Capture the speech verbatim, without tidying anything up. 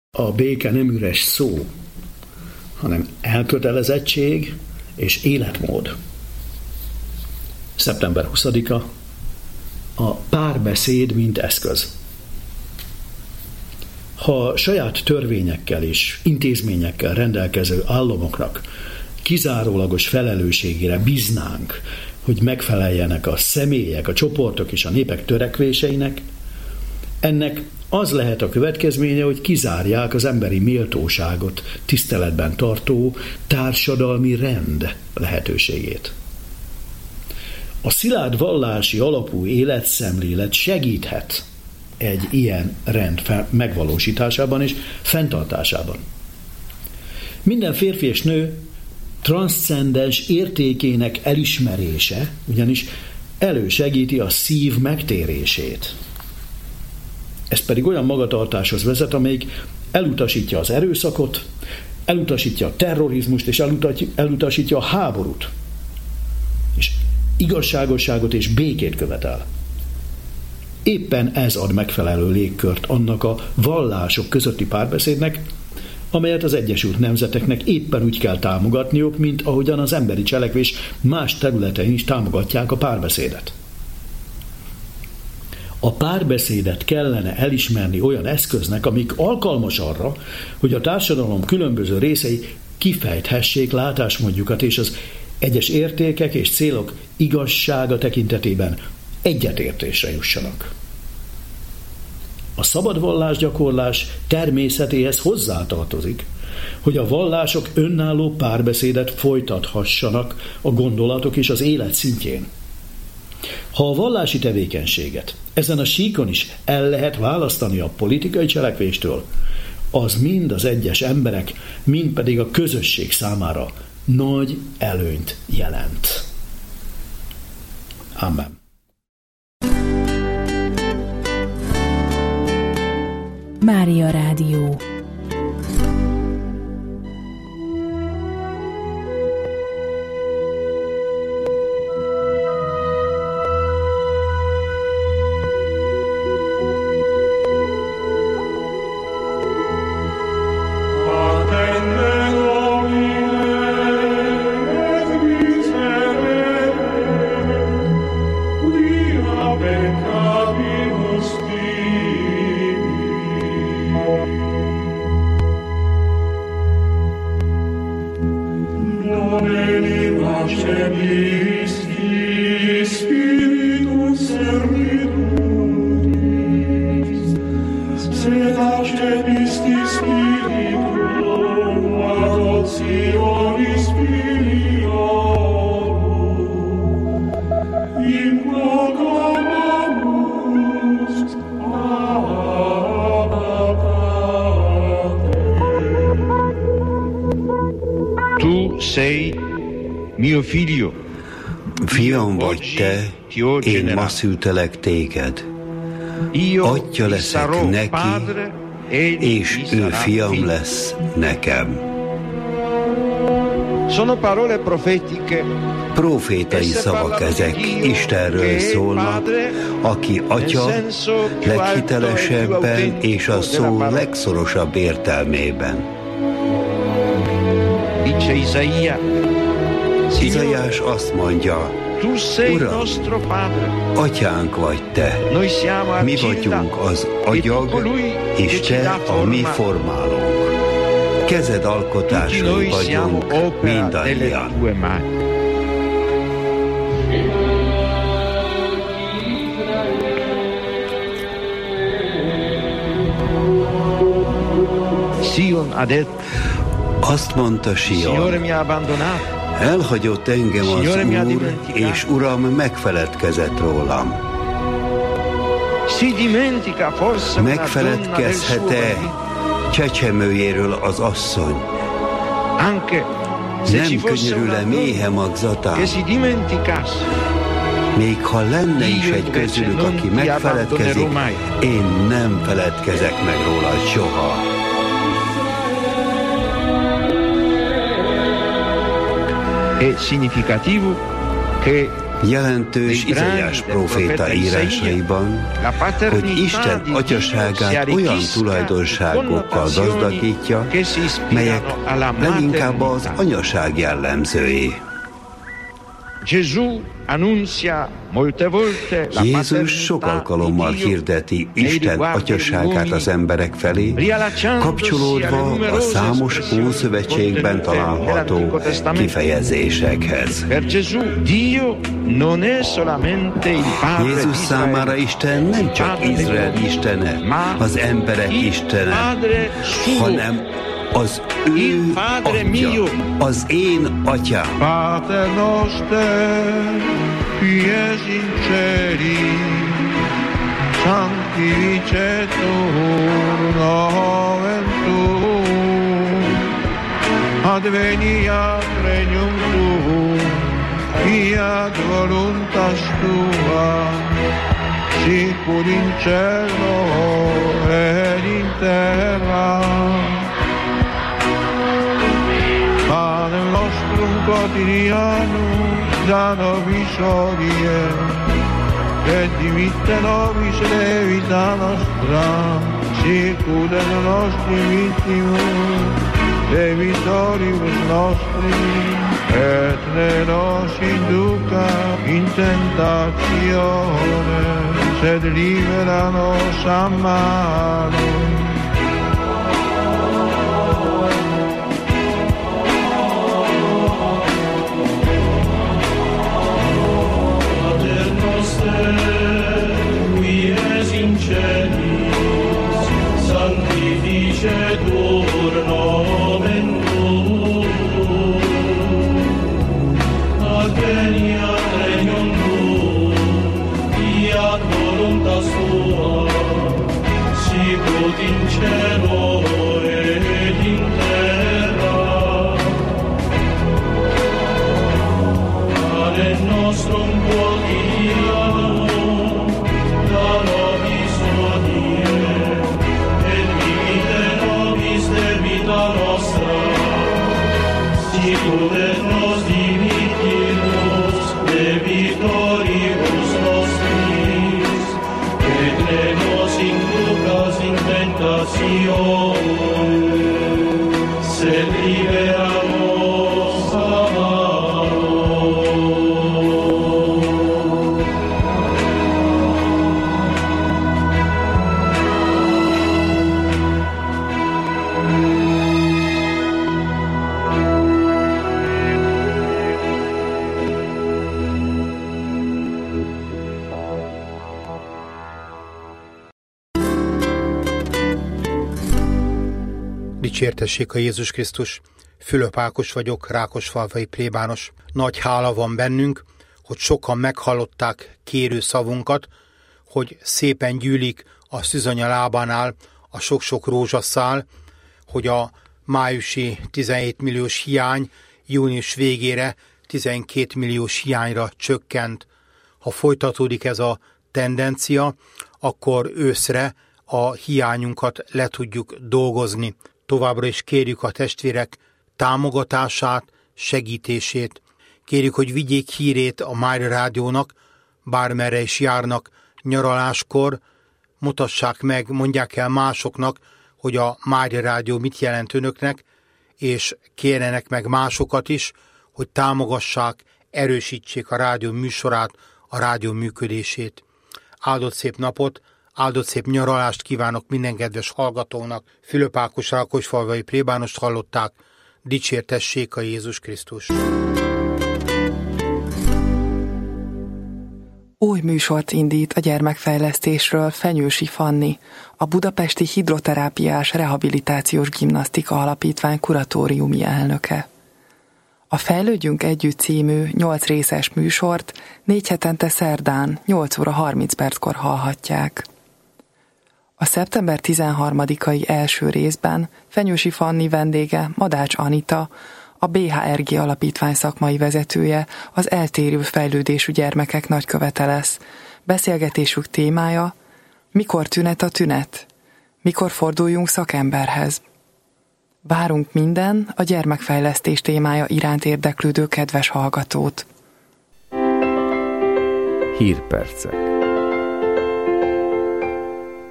A béke nem üres szó, hanem elkötelezettség és életmód. szeptember huszadika, a párbeszéd mint eszköz. Ha saját törvényekkel és intézményekkel rendelkező államoknak kizárólagos felelősségére bíznánk, hogy megfeleljenek a személyek, a csoportok és a népek törekvéseinek, ennek az lehet a következménye, hogy kizárják az emberi méltóságot tiszteletben tartó társadalmi rend lehetőségét. A szilárd vallási alapú életszemlélet segíthet egy ilyen rend megvalósításában és fenntartásában. Minden férfi és nő transzcendens értékének elismerése ugyanis elősegíti a szív megtérését. Ez pedig olyan magatartáshoz vezet, amelyik elutasítja az erőszakot, elutasítja a terrorizmust és elutasítja a háborút. És igazságosságot és békét követel. Éppen ez ad megfelelő légkört annak a vallások közötti párbeszédnek, amelyet az Egyesült Nemzeteknek éppen úgy kell támogatniuk, mint ahogyan az emberi cselekvés más területein is támogatják a párbeszédet. A párbeszédet kellene elismerni olyan eszköznek, amik alkalmas arra, hogy a társadalom különböző részei kifejthessék látásmódjukat és az egyes értékek és célok igazsága tekintetében egyetértésre jussanak. A szabad vallásgyakorlás természetéhez hozzátartozik, hogy a vallások önálló párbeszédet folytathassanak a gondolatok és az élet szintjén. Ha a vallási tevékenységet ezen a síkon is el lehet választani a politikai cselekvéstől, az mind az egyes emberek, mind pedig a közösség számára nagy előnyt jelent. Amen. Mária Rádió. Fiam vagy te, én ma szültelek téged. Atya leszek neki, és ő fiam lesz nekem. Profétai szavak ezek, Istenről szólnak, aki atya leghitelesebben és a szó legszorosabb értelmében. Izaiás azt mondja, Uram, atyánk vagy te, mi vagyunk az agyag, és te a mi formálónk. Kezed alkotásai vagyunk mindannyian. Azt mondta Sion, elhagyott engem az Úr, és Uram megfeledkezett rólam. Megfeledkezhet-e csecsemőjéről az asszony? Nem könyörül-e méhe magzatán? Még ha lenne is egy közülük, aki megfeledkezik, én nem feledkezek meg róla soha. Jelentős Izaiás próféta írásaiban, hogy Isten atyaságát olyan tulajdonságokkal gazdagítja, melyek leginkább az anyaság jellemzői. Jézus sok alkalommal hirdeti Isten atyaságát az emberek felé, kapcsolódva a számos Ószövetségben található kifejezésekhez. Jézus számára Isten nem csak Izrael istene, az emberek istene, hanem az ő atya, az én atyám. Pater noster, qui es in celis, sanctificetur nomen tuum, adveniat regnum tuum, fiat voluntas tua, sicur in cielo et in terra. Panem nostrum quotidianum da nobis hodie, et dimitte nobis debita nostra, sicut et nostri vittimus debitoribus nostri, et ne nos induca in tentatione, sed libera nos a malo. Sanctificetur nomen tuum, adveniat regnum tuum, fiat voluntas tua, sicut in cielo et in terra. Panem nostrum quotidianum da nobis hodie, sicut et nos dimittimus debitoribus nostris, et ne nos inducas in tentatione, sed libera nos a malo. Dicsértessék a Jézus Krisztus! Fülöp Ákos vagyok, rákosfalvai plébános. Nagy hála van bennünk, hogy sokan meghallották kérő szavunkat, hogy szépen gyűlik a szűzanya lábánál a sok-sok rózsaszál, hogy a májusi tizenhét milliós hiány június végére tizenkét milliós hiányra csökkent. Ha folytatódik ez a tendencia, akkor őszre a hiányunkat le tudjuk dolgozni. Továbbra is kérjük a testvérek támogatását, segítését. Kérjük, hogy vigyék hírét a Mária Rádiónak, bármerre is járnak nyaraláskor, mutassák meg, mondják el másoknak, hogy a Mária Rádió mit jelent önöknek, és kérjenek meg másokat is, hogy támogassák, erősítsék a rádió műsorát, a rádió működését. Áldott szép napot, áldott szép nyaralást kívánok minden kedves hallgatónak. Fülöp Ákos rákosfalvai plébánost hallották. Dicsértessék a Jézus Krisztus! Új műsort indít a gyermekfejlesztésről Fenyősi Fanni, a Budapesti Hidroterápiás Rehabilitációs Gimnasztika Alapítvány kuratóriumi elnöke. A Fejlődjünk Együtt című nyolc részes műsort négy hetente szerdán nyolc óra harminc perckor hallhatják. A szeptember tizenharmadikai első részben Fenyősi Fanni vendége Madács Anita, a bé há er gé Alapítvány szakmai vezetője, az eltérő fejlődésű gyermekek nagykövete lesz. Beszélgetésük témája: mikor tünet a tünet? Mikor forduljunk szakemberhez? Várunk minden a gyermekfejlesztés témája iránt érdeklődő kedves hallgatót. Hírpercek.